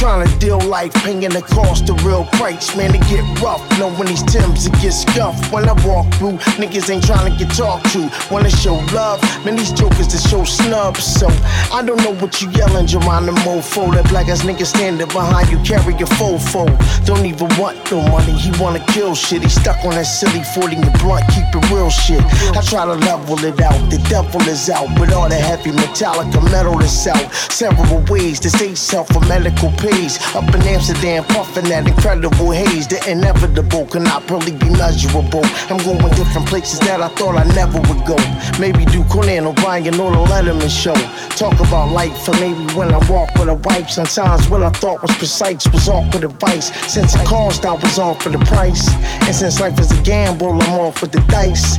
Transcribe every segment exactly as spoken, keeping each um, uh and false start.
trying to deal life, paying the cost, the real price. Man, it get rough, knowing these Timbs, it get scuffed. When I walk through, niggas ain't trying to get talked to. Wanna show love, man, these jokers that show snubs. So, I don't know what you yelling, Geronimo. That black ass nigga standing behind you, carry your fofo. Don't even want no money, he wanna kill shit. He stuck on that silly forty and blunt, keep it real shit. I try to level it out, the devil is out. With all the heavy Metallica metal that's out. Several ways to save self for medical pays. Up in Amsterdam, puffing that incredible haze. The inevitable cannot probably be measurable. I'm going different places that I thought I never would go. Maybe do Conan O'Brien or the Letterman show. Talk about life, or maybe when I walk with a wife. Sometimes what I thought was precise was awkward advice. Since it cost, I was off for the price. And since life is a gamble, I'm off with the dice.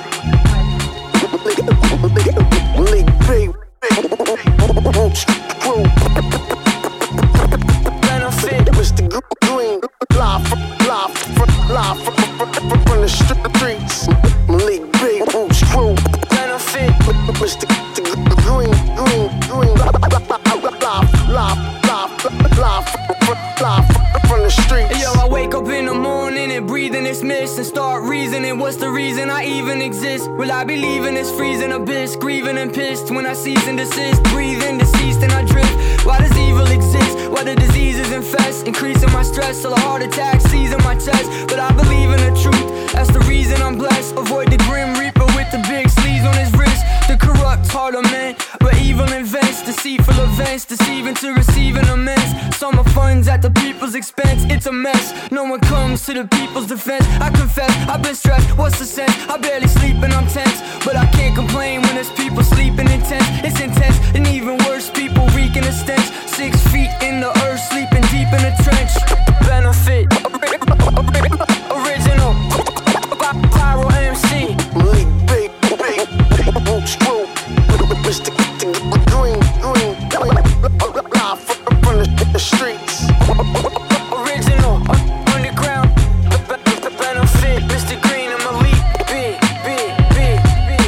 Benefit, Mister Green, live from, live from, live from, from the streets. Malik Big Boots Crew. Benefit, Mister Green, Green, Green, live, live, live, live from the streets. Yo, I wake up in the morning and breathe in this mist and start reasoning. What's the reason I even exist? Will I be leaving this freezing abyss? Grieving and pissed when I cease and desist. Breathing deceased and I drift. Why does evil exist? Why the diseases infest? Increasing my stress till a heart attack seizing my chest. But I believe in the truth, that's the reason I'm blessed. Avoid the grim reaper with the big sleeves on his wrist. The corrupt heart of man, where evil invents deceitful events, deceiving to receiving immense. Summer funds at the people's expense, it's a mess. No one comes to the people's defense. I confess, I've been stressed, what's the sense? I barely sleep and I'm tense, but I can't complain when there's people sleeping in tents. It's intense, and even worse, people reeking a stench. Six feet in the earth, sleeping deep in a trench. Benefit, original, viral M C. Malik Big, Big, Big Boots Crew. Mister Green, Green, live from the streets. Original, underground, benefit, Mister Green and Malik Big, Big, Big, Big.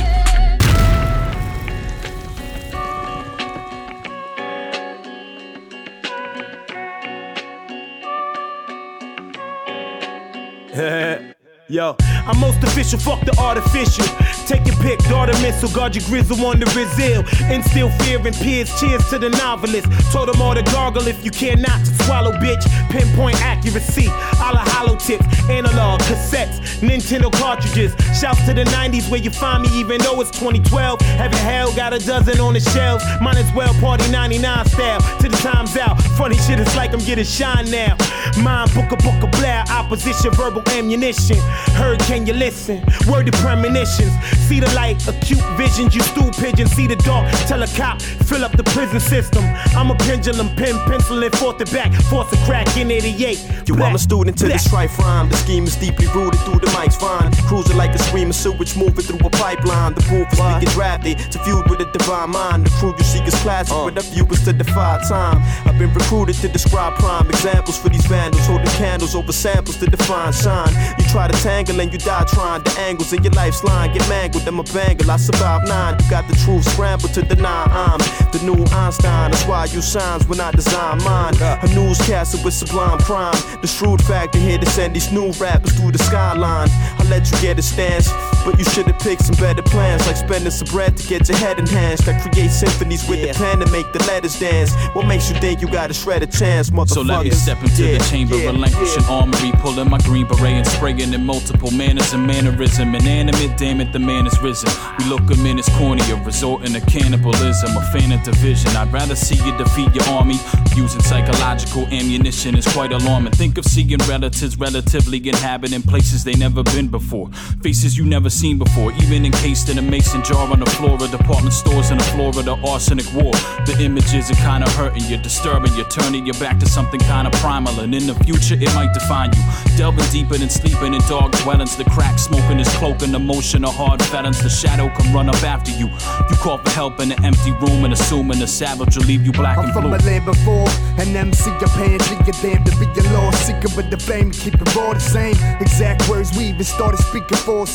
Yo, I'm most official, fuck the artificial. Take your pick, daughter missile, guard your grizzle on the Brazil. Instill fear in peers, cheers to the novelist. Told them all to gargle if you care not to swallow, bitch. Pinpoint accuracy, a la hollow tips, analog, cassettes, Nintendo cartridges. Shouts to the nineties where you find me even though it's twenty twelve. Heaven hell, got a dozen on the shelves. Might as well party ninety-nine style, till the time's out. Funny shit, it's like I'm getting shine now. Mind booka booka blare, opposition, verbal ammunition. Heard, can you listen? Word to premonitions. See the light, acute visions, you stool pigeon. See the dark, tell a cop, fill up the prison system. I'm a pendulum, pen, pencil, and forth and back. Force a crack in eighty-eight. Yo, I'm a student to the strife rhyme. The scheme is deeply rooted through the mic's fine. Cruising like a stream of sewage moving through a pipeline. The proof is we get drafted to feud with a divine mind. The crew you seek is classic, uh. but the view is to defy time. I've been recruited to describe prime examples for these vandals. Holding candles over samples to define shine. You try to tangle and you die trying. The angles in your life's line get mangled. I'm a bangle, I survive nine. You got the truth scrambled to deny I'm the new Einstein. That's why I use signs when I design mine. A newscaster with sublime prime. The shrewd factor here to send these new rappers through the skyline. I let you get a stance, but you should've picked some better plans. Like spending some bread to get your head enhanced. That create symphonies with yeah. the pen to make the letters dance. What makes you think you got a shred of chance, motherfuckers? So let me step into yeah. the chamber, yeah. relinquishing yeah. armory, pulling my green beret and spraying in multiple manners and mannerism. Inanimate, damn it, the man is risen. We look him in his cornea, resorting to cannibalism, a fan of division. I'd rather see you defeat your army. Using psychological ammunition is quite alarming. Think of seeing relatives relatively inhabiting places they never been before. Faces you never seen before, even encased in a mason jar on the floor of department stores in the Florida arsenic war. The images are kinda hurting you, disturbing you, turning you back to something kinda primal. And in the future it might define you. Delving deeper than sleeping in dark dwellings. The crack smoking is cloaking the motion of hard felons. The shadow come run up after you. You call for help in an empty room and assuming the savage will leave you black I'm and blue. blue. I'm from a land before, an M C, a pansy, you're damned to be a lost seeker, but the fame keep it all the same. Exact words we even started speaking for, soon the vault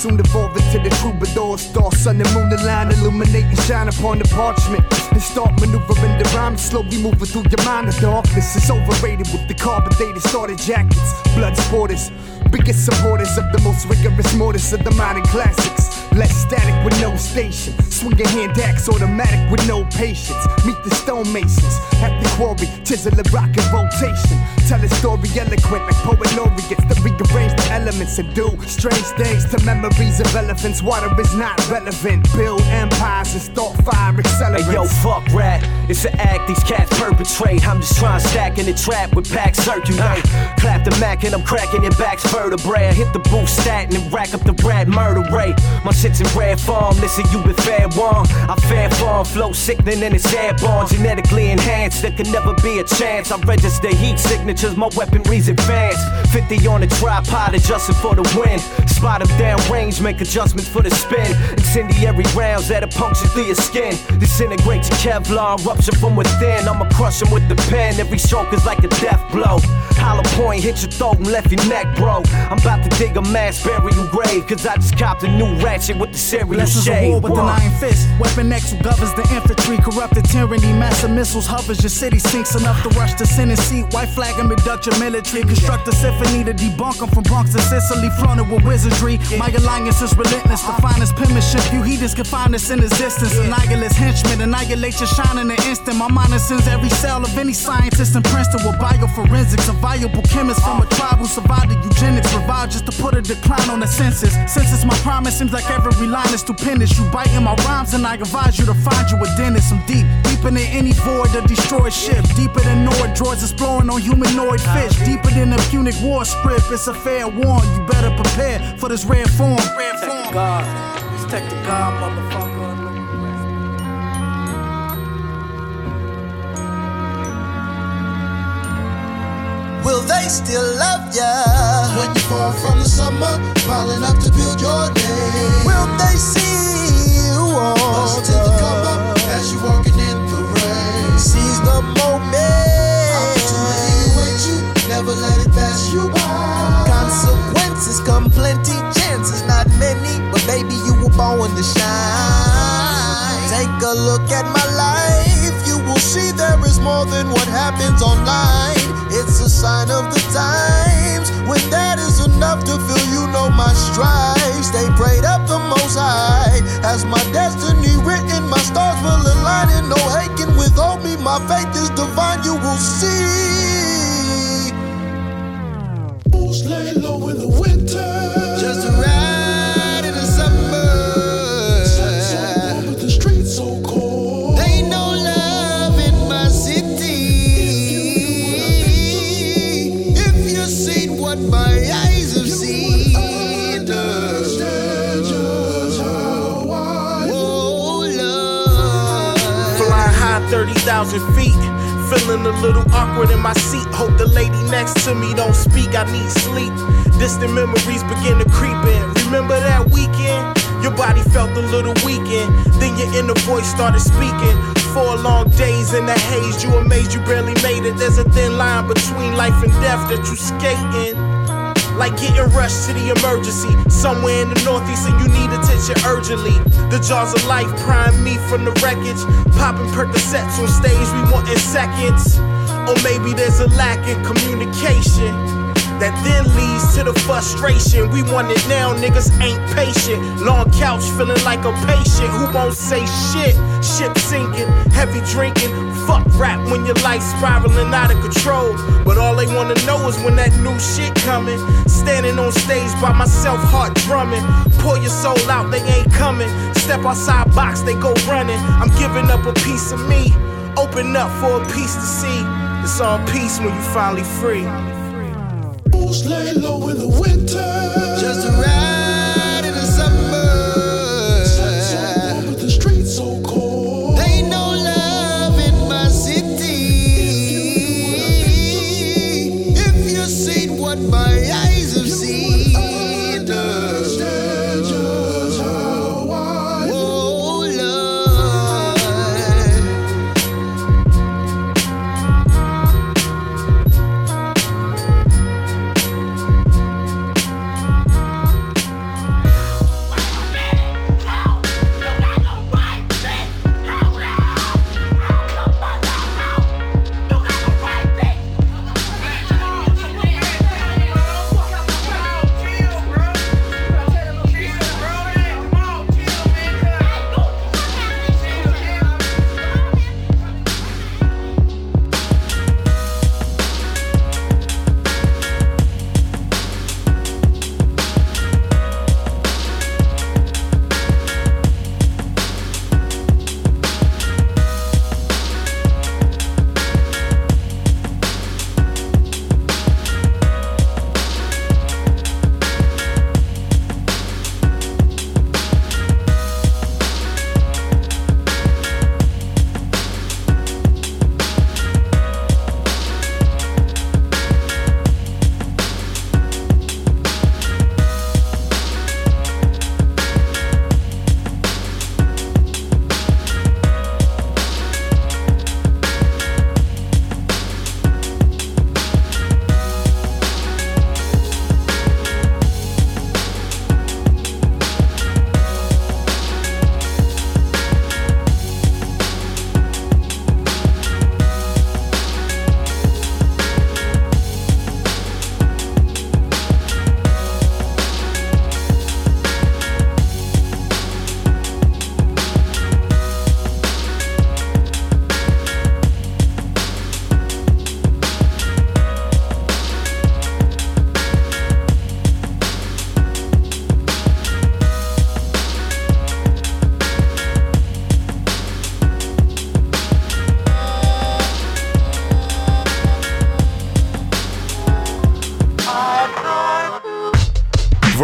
over to the troubadour. Star, sun, and moon align, illuminate and shine upon the parchment. And start maneuvering the rhyme, slowly moving through your mind. The darkness is overrated with the carbonated starter jackets. Blood sporters, biggest supporters of the most rigorous mortars of the modern classics. Less static with no station. Swing your hand axe automatic with no patience. Meet the stonemasons at the quarry, chisel a rock in rotation. Tell a story eloquent like poet laureates that rearrange the elements and do strange things to memories of elephants. Water is not relevant. Build empires and start fire accelerants. Hey yo, fuck rap. It's an act these cats perpetrate. I'm just trying to stack in the trap with packs circulate. Clap the Mac and I'm cracking your back's vertebrae. I hit the boost statin and rack up the rat murder rate. My shit's in rare form. Listen, you been fair warm. I fair form, flow sickening and it's airborne. Genetically enhanced, there can never be a chance. I register heat signatures, my weaponry's advanced. fifty on the tripod, adjusting for the wind. Spot them down range, make adjustments for the spin. Incendiary rounds that'll puncture through your skin. Disintegrate your Kevlar, eruption from within. I'ma crush them with the pen. Every stroke is like a death blow. Hollow point hit your throat and left your neck, bro. I'm about to dig a mass burial grave, cause I just copped a new ratchet with the serial Lessons shade. of war with Whoa. an iron fist. Weapon X who governs the infantry. Corrupted tyranny, massive missiles hovers. Your city sinks enough to rush the Senate seat. White flag and abduct your military. Construct a symphony to debunk them from Bronx to Sicily. Fronted with wizardry. My alliance is relentless. The finest penmanship. You heathens can find us in existence. Annihilate henchmen. Annihilate your shine in an instant. My mind sends every cell of any scientist in Princeton with bioforensics. A viable chemist from a tribe who survived the eugenics. Provide just to put a decline on the census. Since it's my promise, seems like every line is stupendous. You biting my rhymes and I advise you to find you a dentist. I'm deep, deeper than any void that destroys ships. Deeper than Nord droids exploring on humanoid fish. Deeper than the Punic war script. It's a fair warn. You better prepare for this rare form. Rare form. God, let's take the God, motherfucker. Will they still love ya when you fall from the summer, piling up to build your day? Will they see you on till the come up as you walking in the rain? Seize the moment. Opportunity awaits you, never let it pass you by. Consequences come plenty, chances not many, but baby you were born to shine. Take a look at my life, you will see there is more than what happens online. It's a sign of the times. When that is enough to feel you know my strife. Stay prayed up the most high. As my destiny written, my stars will align. And no hate can withhold me. My faith is divine, you will see. Bulls lay low in the winter. Just a ride in the summer. Sun so warm, but the streets so cold. Ain't no love in my city. What my eyes have seen. Oh, Lord. Flying high thirty thousand feet. Feeling a little awkward in my seat. Hope the lady next to me don't speak. I need sleep. Distant memories begin to creep in. Remember that weekend? Your body felt a little weakened. Then your inner voice started speaking. Four long days in the haze, you amazed you barely made it. There's a thin line between life and death that you skating. Like getting rushed to the emergency somewhere in the northeast and you need attention urgently. The jaws of life prime me from the wreckage. Popping Percocets on stage, we want in seconds. Or maybe there's a lack in communication that then leads to the frustration. We want it now, niggas ain't patient. Long couch feeling like a patient who won't say shit. Ship sinking, heavy drinking. Fuck rap when your life spiraling out of control. But all they wanna know is when that new shit coming. Standing on stage by myself, heart drumming. Pour your soul out, they ain't coming. Step outside box, they go running. I'm giving up a piece of me. Open up for a piece to see. It's all peace when you finally free. Bulls lay low in the winter. Just a ride in the summer. Sun so warm, but the streets so cold. Ain't no love in my city. If you seen what my eyes have seen.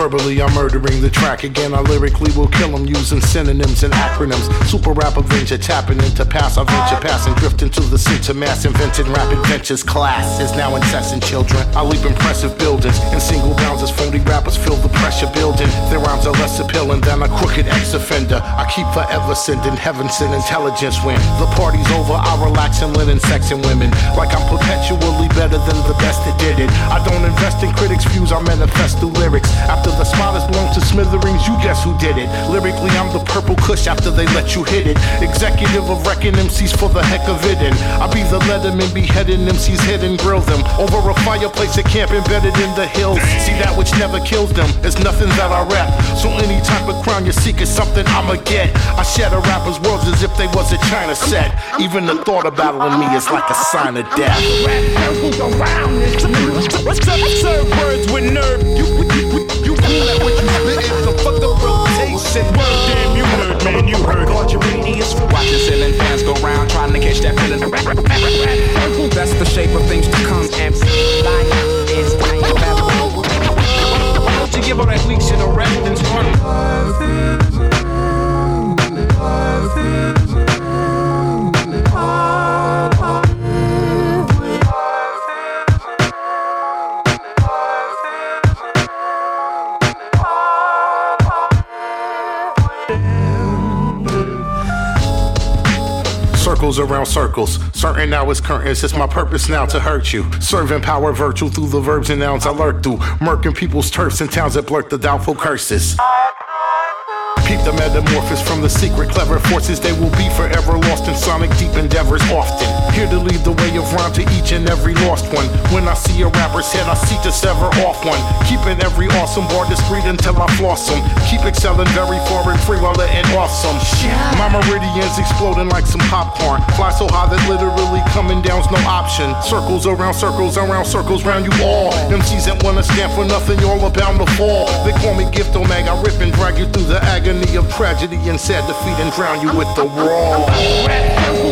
Verbally, I'm murdering the track again. I lyrically will kill them using synonyms and acronyms. Super rap avenger, tapping into past. I venture past and drift into the center mass. Invented rapid ventures. Class is now incessant, children. I leap impressive buildings in single bounds as phony rappers feel the pressure building. Their rhymes are less appealing than a crooked ex-offender. I keep forever sending heaven sent intelligence when the party's over. I relax and linen sex and women like I'm perpetually better than the best that did it. I don't invest in critics' views, I manifest through lyrics. After the spot is blown to smithereens, you guess who did it. Lyrically, I'm the purple kush after they let you hit it. Executive of wrecking M Cs for the heck of it. And I be the Letterman beheading M Cs, head and grill them over a fireplace at camp embedded in the hills. See, that which never kills them is nothing that I rap. So any type of crown you seek is something I'ma get. I shatter rappers' worlds as if they was a China set. Even the thought of battling me is like a sign of death. Serve words with nerve. You, you, you cool at what you spittin', so fuck the rotation. Word, damn, you heard, man, you heard. Watching ceiling fans go round, trying to catch that feeling. That's the shape of things to come. Why don't you give all that weak shit a rest and start? Life is in, life is in, life Circles around circles, certain now is curtains. It's my purpose now to hurt you. Serving power virtue through the verbs and nouns I lurk through. Murking people's turfs and towns that blurt the doubtful curses. Keep the metamorphosis from the secret clever forces. They will be forever lost in sonic deep endeavors often. Here to lead the way of rhyme to each and every lost one. When I see a rapper's head, I seek to sever off one. Keeping every awesome bar discreet until I floss them. Keep excelling very far and free while letting awesome. My meridians exploding like some popcorn. Fly so high that literally coming down's no option. Circles around circles around circles round you all. M Cs that wanna stand for nothing, you're all bound to fall. They call me Gift Omega, I rip and drag you through the agony of tragedy and sad defeat and drown you with the raw.